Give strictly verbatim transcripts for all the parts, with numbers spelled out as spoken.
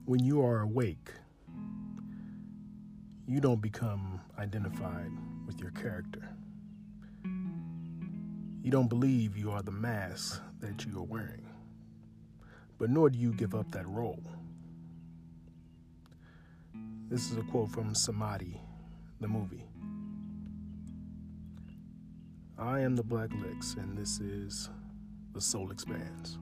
When you are awake, you don't become identified with your character. You don't believe you are the mask that you are wearing, but nor do you give up that role. This is a quote from Samadhi, the movie. I am the Black Lex, and this is The Soul Expands.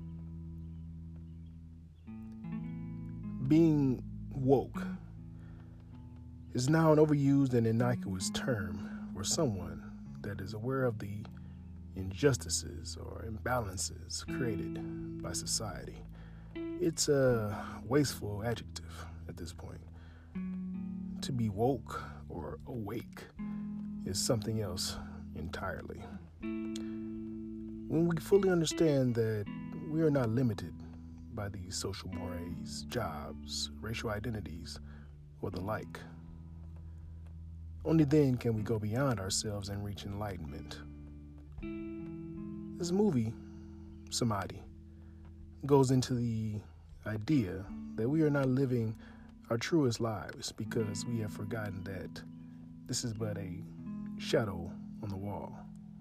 Being woke is now an overused and innocuous term for someone that is aware of the injustices or imbalances created by society. It's a wasteful adjective at this point. To be woke or awake is something else entirely. When we fully understand that we are not limited by these social mores, jobs, racial identities, or the like, only then can we go beyond ourselves and reach enlightenment. This movie, Samadhi, goes into the idea that we are not living our truest lives because we have forgotten that this is but a shadow on the wall.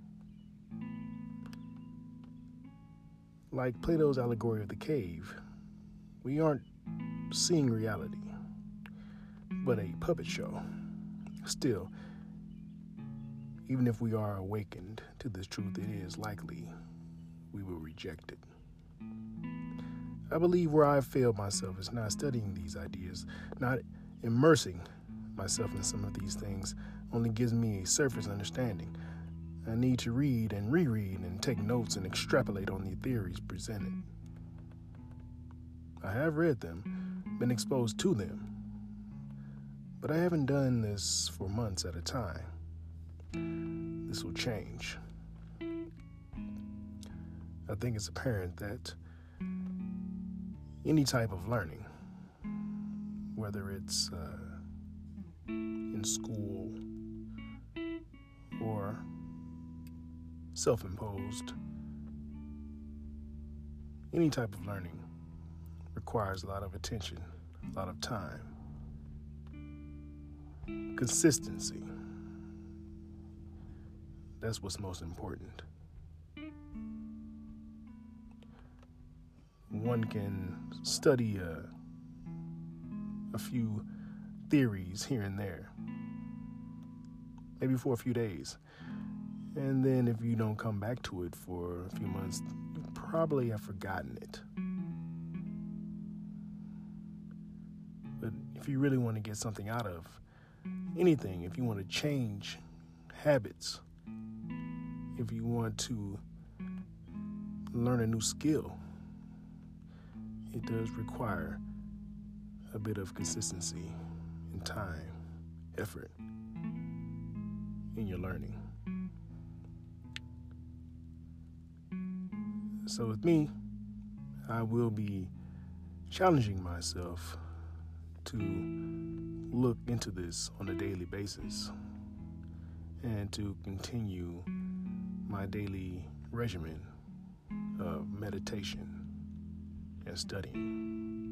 Like Plato's allegory of the cave, we aren't seeing reality, but a puppet show. Still, even if we are awakened to this truth, it is likely we will reject it. I believe where I've failed myself is not studying these ideas, not immersing myself in some of these things only gives me a surface understanding. I need to read and reread and take notes and extrapolate on the theories presented. I have read them, been exposed to them, but I haven't done this for months at a time. This will change. I think it's apparent that any type of learning, whether it's uh, in school or self-imposed, any type of learning requires a lot of attention, a lot of time, consistency. That's what's most important. One can study a, a few theories here and there, maybe for a few days. And then if you don't come back to it for a few months, you probably have forgotten it. But if you really want to get something out of anything, if you want to change habits, if you want to learn a new skill, it does require a bit of consistency and time, effort in your learning. So with me, I will be challenging myself to look into this on a daily basis and to continue my daily regimen of meditation and studying.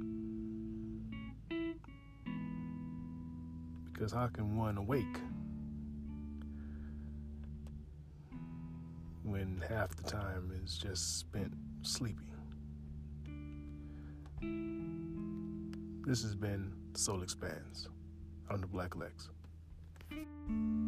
Because how can one awake when half the time is just spent sleeping? This has been Soul Expands. I'm the Black Lex.